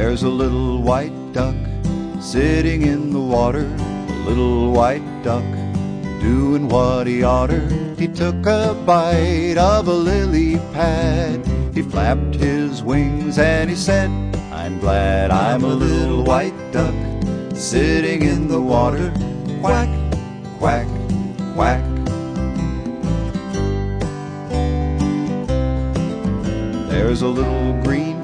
There's a little white duck sitting in the water, a little white duck doing what he oughter. He took a bite of a lily pad, he flapped his wings and he said, I'm glad I'm a little white duck sitting in the water. Quack, quack, quack. There's a little green